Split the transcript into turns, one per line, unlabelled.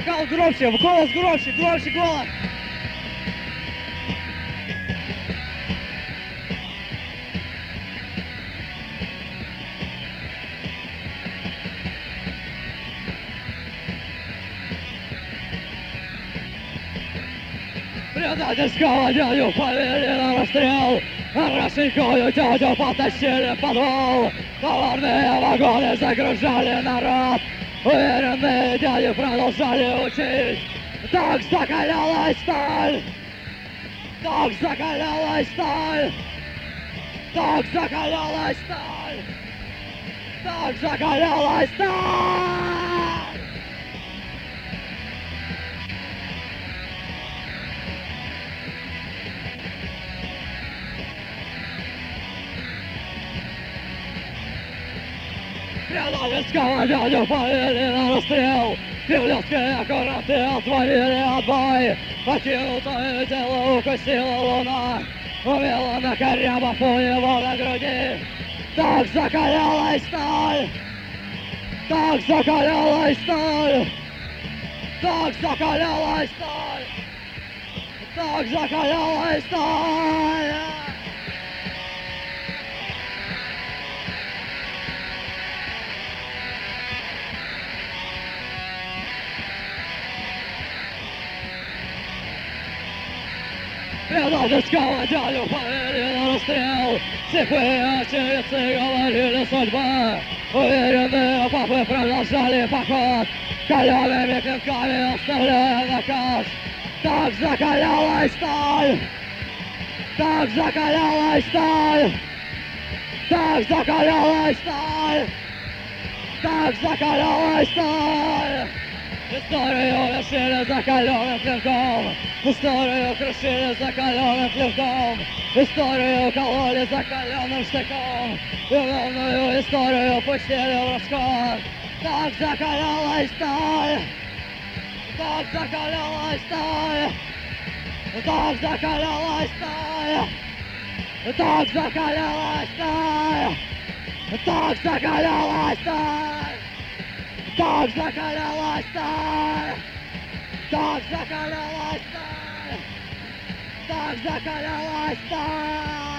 вокал громче, голос громче, громче голос. Предательского дядю повели на расстрел, Росенькую тетю потащили в подвал, товарные вагоны загружали народ, уверенные дяди продолжали учить. Так закалялась сталь, так закалялась сталь, так закалялась сталь, так закалялась сталь. Предательского дядю повели на расстрел, кремлевские аккуранты отвалили отбой, покинутое тело укусила луна, увела на корябах у него на груди. Так закалялась сталь, так закалялась сталь, так закалялась сталь, так закалялась сталь. Предательского дядю повели на расстрел, слепые очевидцы говорили судьба, уверенные папы продолжали поход, калеными клинками оставляя наказ. Так закалялась сталь, так закалялась сталь, так закалялась сталь, так закалялась сталь. Историю лишили закаленным клинком, историю крушили закаленным клинком, историю кололи закаленным штыком, и новую историю пустили в расход. Так закалялась сталь, так закалялась сталь, так закалялась сталь, так закалялась сталь, так закалялась сталь. Так закалялась сталь! Так закалялась сталь! Так закалялась сталь!